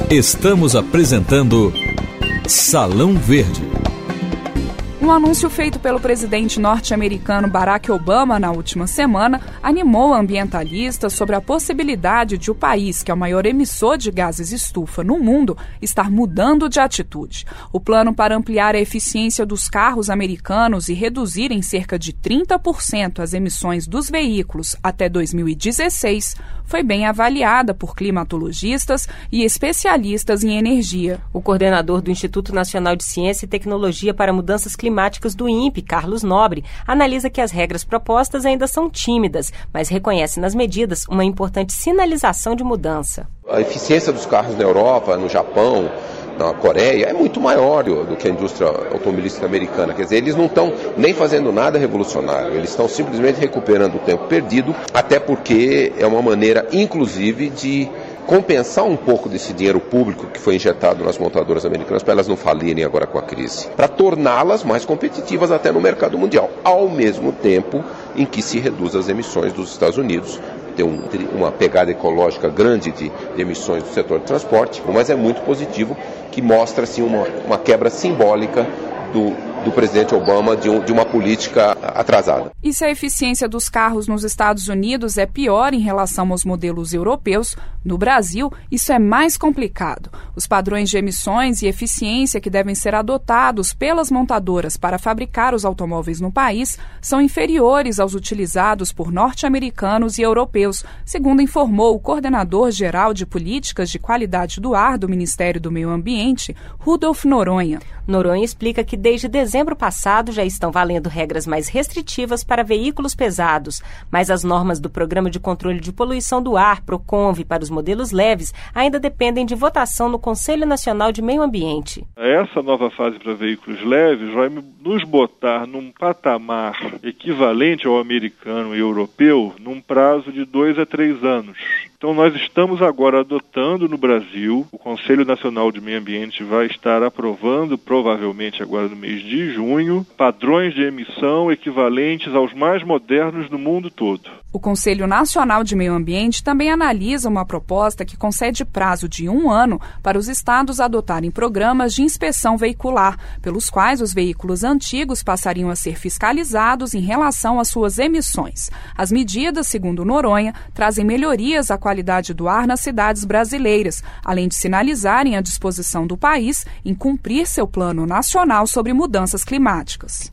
Estamos apresentando Salão Verde. Um anúncio feito pelo presidente norte-americano Barack Obama na última semana animou ambientalistas sobre a possibilidade de o país, que é o maior emissor de gases estufa no mundo, estar mudando de atitude. O plano para ampliar a eficiência dos carros americanos e reduzir em cerca de 30% as emissões dos veículos até 2016 foi bem avaliada por climatologistas e especialistas em energia. O coordenador do Instituto Nacional de Ciência e Tecnologia para Mudanças Climáticas do INPE, Carlos Nobre, analisa que as regras propostas ainda são tímidas, mas reconhece nas medidas uma importante sinalização de mudança. A eficiência dos carros na Europa, no Japão, na Coreia, é muito maior do que a indústria automobilística americana. Quer dizer, eles não estão nem fazendo nada revolucionário, eles estão simplesmente recuperando o tempo perdido, até porque é uma maneira, inclusive, de compensar um pouco desse dinheiro público que foi injetado nas montadoras americanas para elas não falirem agora com a crise, para torná-las mais competitivas até no mercado mundial, ao mesmo tempo em que se reduz as emissões dos Estados Unidos. Tem uma pegada ecológica grande de emissões do setor de transporte, mas é muito positivo, que mostra assim, uma quebra simbólica do presidente Obama de uma política atrasada. E se a eficiência dos carros nos Estados Unidos é pior em relação aos modelos europeus, no Brasil isso é mais complicado. Os padrões de emissões e eficiência que devem ser adotados pelas montadoras para fabricar os automóveis no país são inferiores aos utilizados por norte-americanos e europeus, segundo informou o coordenador-geral de Políticas de Qualidade do Ar do Ministério do Meio Ambiente, Rudolf Noronha. Noronha explica que desde dezembro passado já estão valendo regras mais restritivas para veículos pesados, mas as normas do Programa de Controle de Poluição do Ar, PROCONVE, para os modelos leves, ainda dependem de votação no Conselho Nacional de Meio Ambiente. Essa nova fase para veículos leves vai nos botar num patamar equivalente ao americano e europeu num prazo de 2 a 3 anos. Então nós estamos agora adotando no Brasil, o Conselho Nacional de Meio Ambiente vai estar aprovando, provavelmente agora no mês de junho, padrões de emissão equivalentes aos mais modernos do mundo todo. O Conselho Nacional de Meio Ambiente também analisa uma proposta que concede prazo de 1 ano para os estados adotarem programas de inspeção veicular, pelos quais os veículos antigos passariam a ser fiscalizados em relação às suas emissões. As medidas, segundo Noronha, trazem melhorias à qualidade do ar nas cidades brasileiras, além de sinalizarem a disposição do país em cumprir seu plano nacional sobre mudanças climáticas.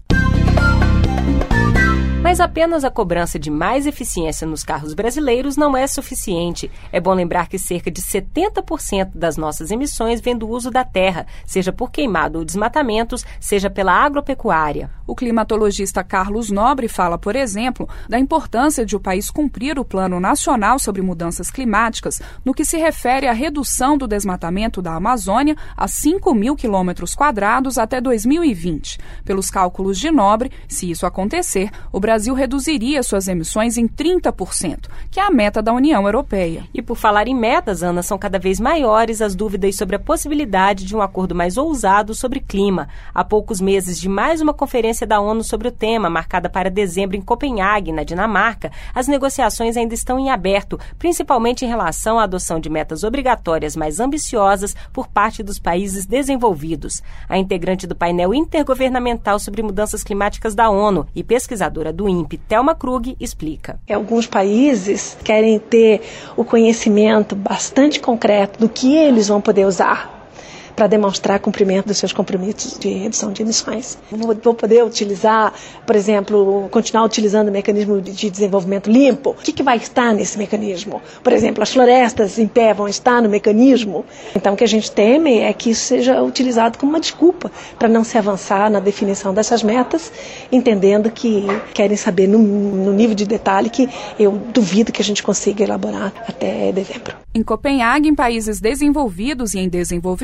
Mas apenas a cobrança de mais eficiência nos carros brasileiros não é suficiente. É bom lembrar que cerca de 70% das nossas emissões vem do uso da terra, seja por queimado ou desmatamentos, seja pela agropecuária. O climatologista Carlos Nobre fala, por exemplo, da importância de o país cumprir o Plano Nacional sobre Mudanças Climáticas no que se refere à redução do desmatamento da Amazônia a 5.000 km² até 2020. Pelos cálculos de Nobre, se isso acontecer, o Brasil reduziria suas emissões em 30%, que é a meta da União Europeia. E por falar em metas, Ana, são cada vez maiores as dúvidas sobre a possibilidade de um acordo mais ousado sobre clima. Há poucos meses de mais uma conferência da ONU sobre o tema, marcada para dezembro em Copenhague, na Dinamarca, as negociações ainda estão em aberto, principalmente em relação à adoção de metas obrigatórias mais ambiciosas por parte dos países desenvolvidos. A integrante do painel intergovernamental sobre mudanças climáticas da ONU e pesquisadora do INPE, Thelma Krug, explica. Alguns países querem ter o conhecimento bastante concreto do que eles vão poder usar para demonstrar cumprimento dos seus compromissos de redução de emissões. Vou poder utilizar, por exemplo, continuar utilizando o mecanismo de desenvolvimento limpo. O que vai estar nesse mecanismo? Por exemplo, as florestas em pé vão estar no mecanismo? Então, o que a gente teme é que isso seja utilizado como uma desculpa para não se avançar na definição dessas metas, entendendo que querem saber no nível de detalhe que eu duvido que a gente consiga elaborar até dezembro. Em Copenhague, em países desenvolvidos e em desenvolvimento,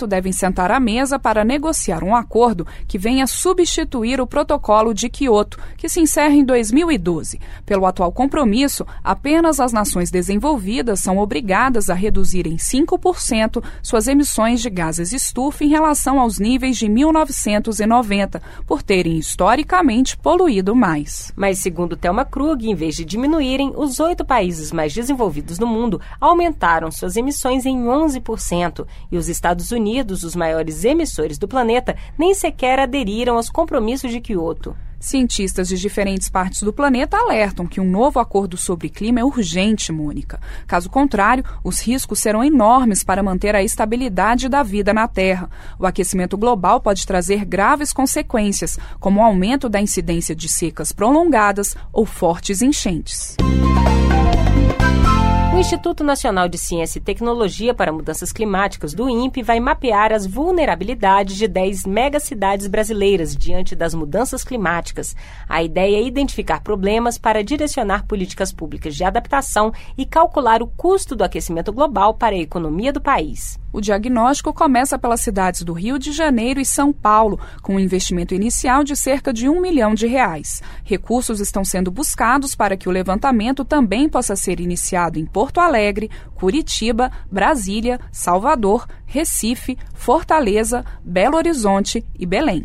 devem sentar à mesa para negociar um acordo que venha substituir o Protocolo de Quioto, que se encerra em 2012. Pelo atual compromisso, apenas as nações desenvolvidas são obrigadas a reduzir em 5% suas emissões de gases estufa em relação aos níveis de 1990, por terem historicamente poluído mais. Mas, segundo Thelma Krug, em vez de diminuírem, os 8 países mais desenvolvidos do mundo aumentaram suas emissões em 11%, e os Estados Unidos, os maiores emissores do planeta, nem sequer aderiram aos compromissos de Quioto. Cientistas de diferentes partes do planeta alertam que um novo acordo sobre clima é urgente, Mônica. Caso contrário, os riscos serão enormes para manter a estabilidade da vida na Terra. O aquecimento global pode trazer graves consequências, como o aumento da incidência de secas prolongadas ou fortes enchentes. O Instituto Nacional de Ciência e Tecnologia para Mudanças Climáticas, do INPE, vai mapear as vulnerabilidades de 10 megacidades brasileiras diante das mudanças climáticas. A ideia é identificar problemas para direcionar políticas públicas de adaptação e calcular o custo do aquecimento global para a economia do país. O diagnóstico começa pelas cidades do Rio de Janeiro e São Paulo, com um investimento inicial de cerca de R$1 milhão. Recursos estão sendo buscados para que o levantamento também possa ser iniciado em Porto Alegre, Curitiba, Brasília, Salvador, Recife, Fortaleza, Belo Horizonte e Belém.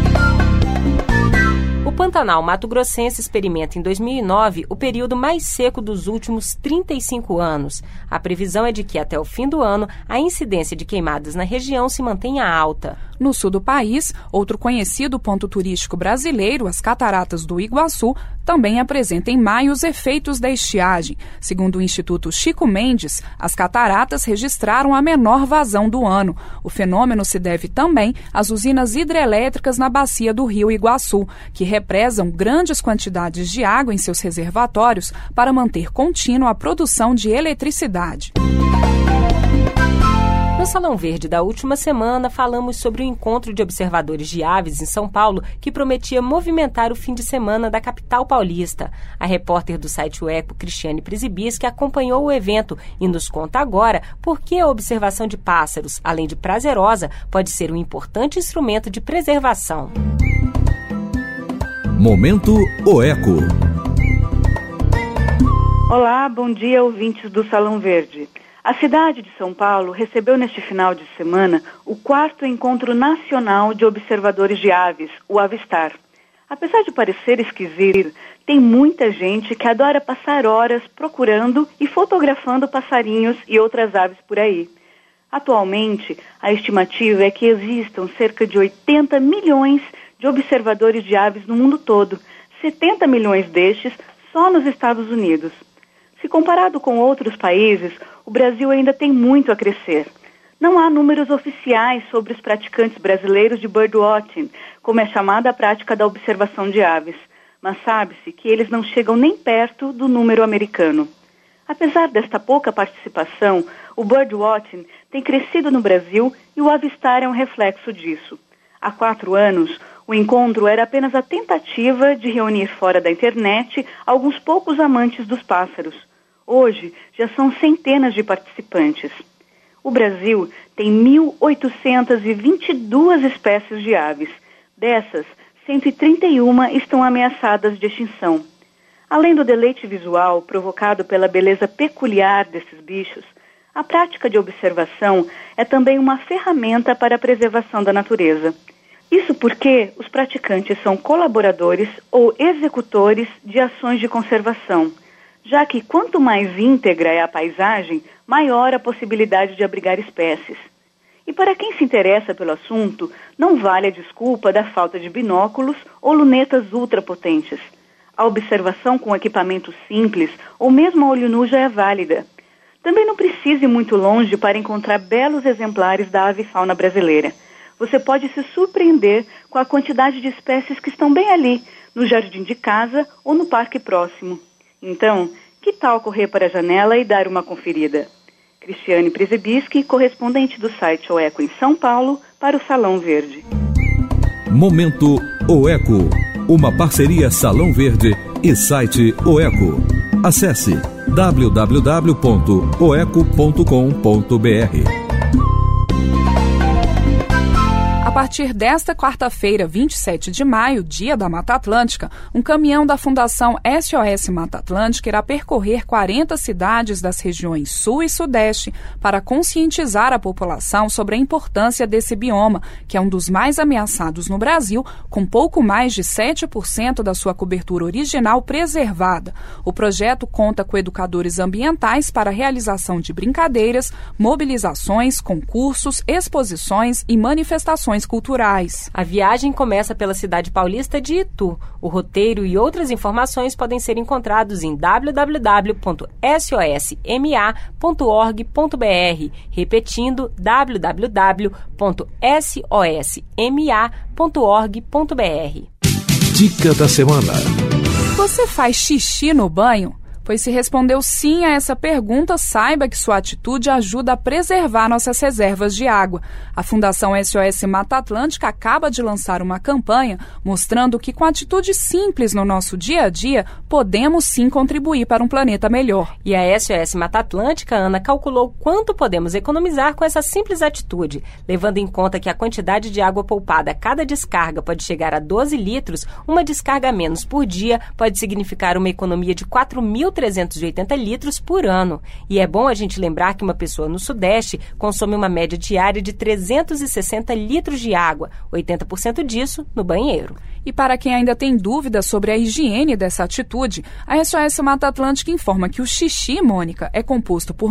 O Pantanal Mato-Grossense experimenta em 2009 o período mais seco dos últimos 35 anos. A previsão é de que, até o fim do ano, a incidência de queimadas na região se mantenha alta. No sul do país, outro conhecido ponto turístico brasileiro, as Cataratas do Iguaçu, também apresenta em maio os efeitos da estiagem. Segundo o Instituto Chico Mendes, as cataratas registraram a menor vazão do ano. O fenômeno se deve também às usinas hidrelétricas na bacia do rio Iguaçu, que represam grandes quantidades de água em seus reservatórios para manter contínua a produção de eletricidade. No Salão Verde da última semana, falamos sobre o encontro de observadores de aves em São Paulo, que prometia movimentar o fim de semana da capital paulista. A repórter do site O Eco, Cristiane Prisibischi, acompanhou o evento e nos conta agora por que a observação de pássaros, além de prazerosa, pode ser um importante instrumento de preservação. Momento O Eco. Olá, bom dia, ouvintes do Salão Verde. A cidade de São Paulo recebeu neste final de semana o 4º Encontro Nacional de Observadores de Aves, o Avistar. Apesar de parecer esquisito, tem muita gente que adora passar horas procurando e fotografando passarinhos e outras aves por aí. Atualmente, a estimativa é que existam cerca de 80 milhões de observadores de aves no mundo todo, 70 milhões destes só nos Estados Unidos. Se comparado com outros países, o Brasil ainda tem muito a crescer. Não há números oficiais sobre os praticantes brasileiros de birdwatching, como é chamada a prática da observação de aves, mas sabe-se que eles não chegam nem perto do número americano. Apesar desta pouca participação, o birdwatching tem crescido no Brasil e o avistar é um reflexo disso. Há 4 anos, o encontro era apenas a tentativa de reunir fora da internet alguns poucos amantes dos pássaros. Hoje, já são centenas de participantes. O Brasil tem 1.822 espécies de aves. Dessas, 131 estão ameaçadas de extinção. Além do deleite visual provocado pela beleza peculiar desses bichos, a prática de observação é também uma ferramenta para a preservação da natureza. Isso porque os praticantes são colaboradores ou executores de ações de conservação, já que quanto mais íntegra é a paisagem, maior a possibilidade de abrigar espécies. E para quem se interessa pelo assunto, não vale a desculpa da falta de binóculos ou lunetas ultrapotentes. A observação com equipamento simples ou mesmo a olho nu já é válida. Também não precise ir muito longe para encontrar belos exemplares da avifauna brasileira. Você pode se surpreender com a quantidade de espécies que estão bem ali, no jardim de casa ou no parque próximo. Então, que tal correr para a janela e dar uma conferida? Cristiane Prisibischi, correspondente do site O Eco em São Paulo, para o Salão Verde. Momento O Eco, uma parceria Salão Verde e site O Eco. Acesse www.oeco.com.br. partir desta quarta-feira, 27 de maio, dia da Mata Atlântica, um caminhão da Fundação SOS Mata Atlântica irá percorrer 40 cidades das regiões Sul e Sudeste para conscientizar a população sobre a importância desse bioma, que é um dos mais ameaçados no Brasil, com pouco mais de 7% da sua cobertura original preservada. O projeto conta com educadores ambientais para a realização de brincadeiras, mobilizações, concursos, exposições e manifestações culturais. A viagem começa pela cidade paulista de Itu. O roteiro e outras informações podem ser encontrados em www.sosma.org.br, repetindo www.sosma.org.br. Dica da semana. Você faz xixi no banho? Pois se respondeu sim a essa pergunta, saiba que sua atitude ajuda a preservar nossas reservas de água. A Fundação SOS Mata Atlântica acaba de lançar uma campanha mostrando que com atitudes simples no nosso dia a dia, podemos sim contribuir para um planeta melhor. E a SOS Mata Atlântica, Ana, calculou quanto podemos economizar com essa simples atitude. Levando em conta que a quantidade de água poupada a cada descarga pode chegar a 12 litros, uma descarga a menos por dia pode significar uma economia de 4.380 litros por ano. E é bom a gente lembrar que uma pessoa no Sudeste consome uma média diária de 360 litros de água, 80% disso no banheiro. E para quem ainda tem dúvidas sobre a higiene dessa atitude, a SOS Mata Atlântica informa que o xixi, Mônica, é composto por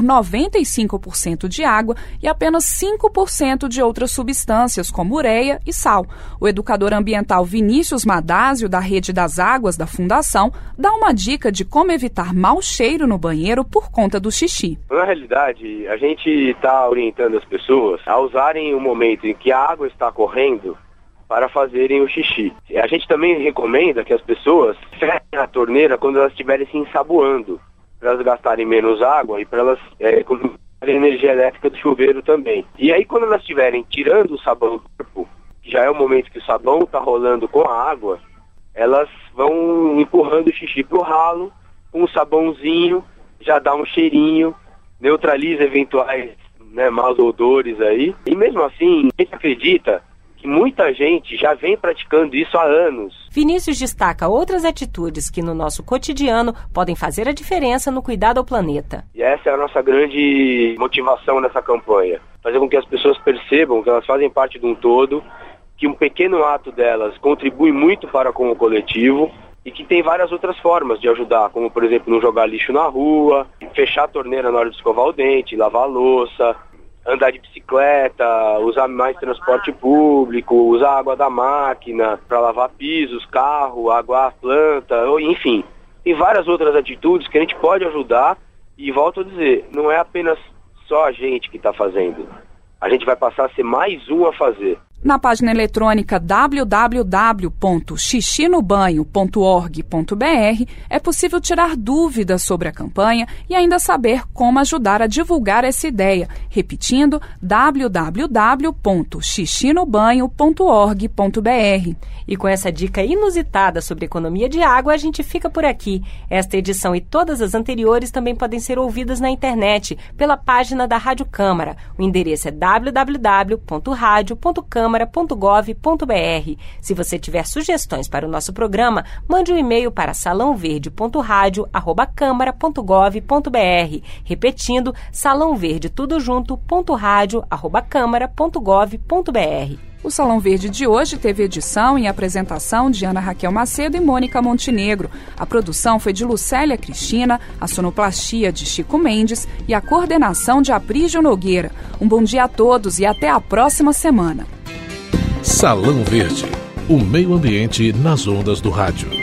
95% de água e apenas 5% de outras substâncias, como ureia e sal. O educador ambiental Vinícius Madásio, da Rede das Águas da Fundação, dá uma dica de como evitar mau cheiro no banheiro por conta do xixi. Na realidade, a gente está orientando as pessoas a usarem o momento em que a água está correndo para fazerem o xixi. A gente também recomenda que as pessoas fechem a torneira quando elas estiverem se ensaboando, para elas gastarem menos água e para elas economizarem energia elétrica do chuveiro também. E aí quando elas estiverem tirando o sabão do corpo, que já é o momento que o sabão está rolando com a água, elas vão empurrando o xixi pro ralo, com um sabãozinho, já dá um cheirinho, neutraliza eventuais maus odores aí. E mesmo assim, a gente acredita que muita gente já vem praticando isso há anos. Vinícius destaca outras atitudes que no nosso cotidiano podem fazer a diferença no cuidado ao planeta. E essa é a nossa grande motivação nessa campanha. Fazer com que as pessoas percebam que elas fazem parte de um todo, que um pequeno ato delas contribui muito para com o coletivo e que tem várias outras formas de ajudar, como por exemplo não jogar lixo na rua, fechar a torneira na hora de escovar o dente, lavar a louça, andar de bicicleta, usar mais transporte público, usar a água da máquina para lavar pisos, carro, aguar a planta, enfim. Tem várias outras atitudes que a gente pode ajudar e volto a dizer, não é apenas só a gente que está fazendo. A gente vai passar a ser mais um a fazer. Na página eletrônica www.xixinobanho.org.br é possível tirar dúvidas sobre a campanha e ainda saber como ajudar a divulgar essa ideia. Repetindo, www.xixinobanho.org.br. E com essa dica inusitada sobre economia de água, a gente fica por aqui. Esta edição e todas as anteriores também podem ser ouvidas na internet, pela página da Rádio Câmara. O endereço é www.radio.câmara.gov.br. Se você tiver sugestões para o nosso programa, mande um e-mail para salãoverde.radio@câmara.gov.br. Repetindo, salãoverde.radio@câmara.gov.br. O Salão Verde de hoje teve edição e apresentação de Ana Raquel Macedo e Mônica Montenegro. A produção foi de Lucélia Cristina, a sonoplastia de Chico Mendes e a coordenação de Aprígio Nogueira. Um bom dia a todos e até a próxima semana. Salão Verde, o meio ambiente nas ondas do rádio.